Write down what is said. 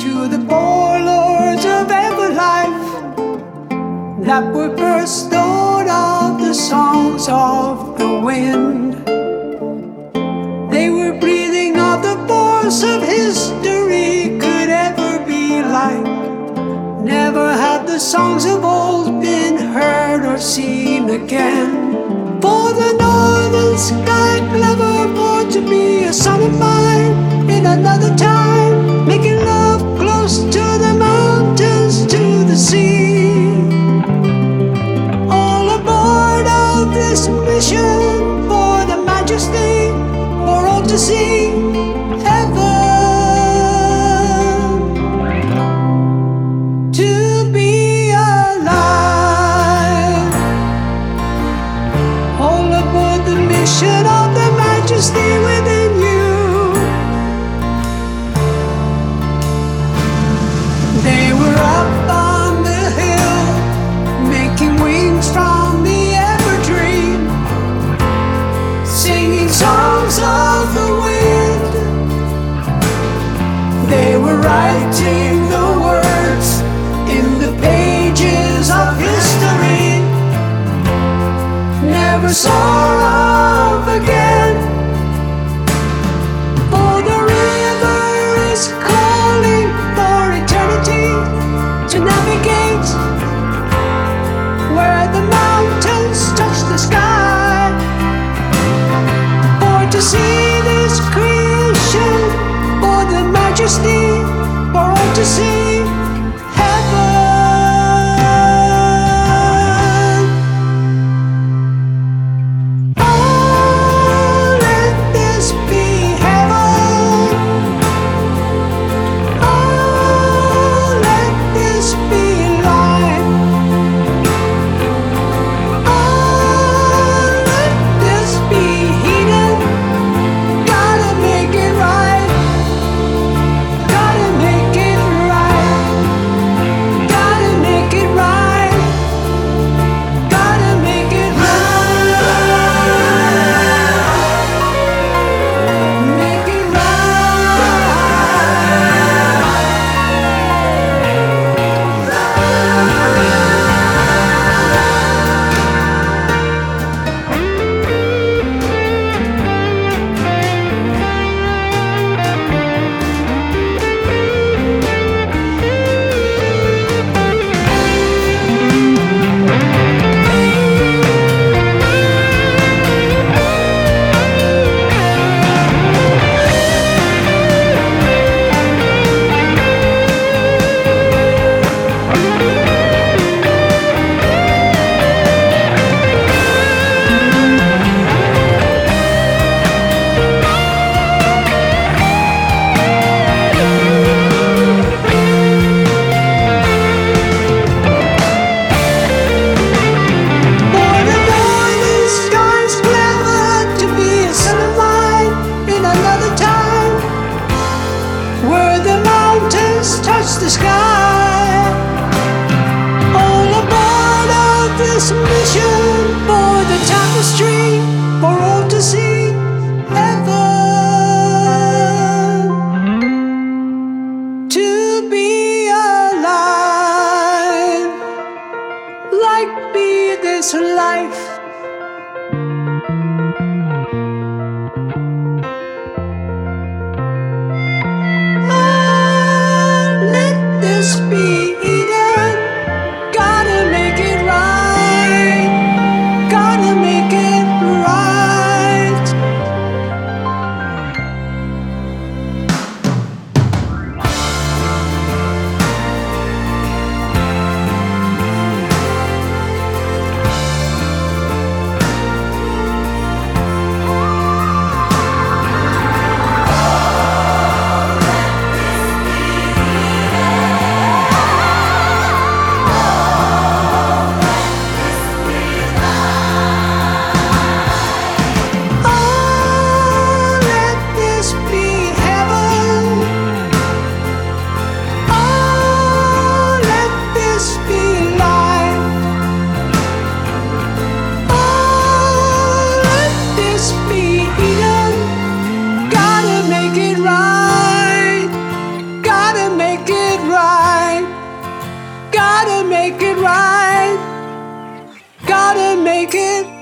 to the poor lords of every life that were first known of the songs of the wind. They were breathing of the force of history could ever be like. Never have the songs of old been heard or seen again. For the northern sky clever born to be a son of mine in another time, making love close to the mountains, to the sea. All aboard of this mission for the majesty, for all to see heaven. To be alive, all aboard the mission of the majesty within you. They were up on the hill, making wings from the evergreen, singing songs of the wind. They were writing the words in the pages of history, never saw of again. For the river is calling for eternity to navigate where the mountains touch the sky. For to see this creation, for the majesty, for all to see heaven. Oh, let this be heaven. Oh, let this be life. Oh, let this be Eden. Gotta make it right. Gotta make it right. Gotta make it right. Gotta make it right. Make it touch the sky. All aboard of this mission for the tapestry, for all to see heaven. To be alive, like be this life. This be Eden, gotta make it right, gotta make it right. make it right. Gotta make it